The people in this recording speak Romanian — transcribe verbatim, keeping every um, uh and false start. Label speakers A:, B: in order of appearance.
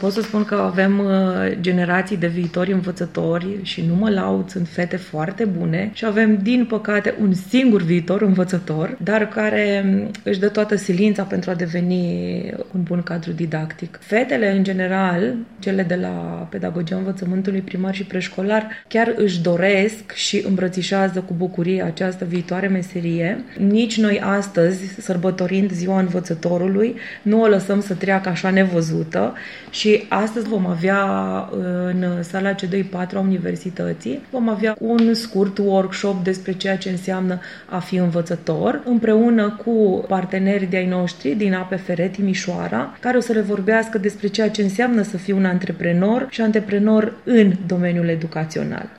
A: pot să spun că avem generații de viitori învățători și nu mă laud, sunt fete foarte bune și avem, din păcate, un singur viitor învățător, dar care își dă toată silința pentru a deveni un bun cadru didactic. Fetele, în general, cele de la pedagogia învățământului primar și preșcolar, chiar își doresc și îmbrățișează cu bucurie această viitoare meserie. Nici noi astăzi, sărbătorind Ziua Învățătorului, nu o lăsăm să treacă așa nevăzută și astăzi vom avea în sala C doi patru a Universității, vom avea un scurt workshop despre ceea ce înseamnă a fi învățător, împreună cu parteneri de-ai noștri din A P F R Timișoara, care o să le vorbească despre ceea ce înseamnă să fii un antreprenor și antreprenor în domeniul educațional.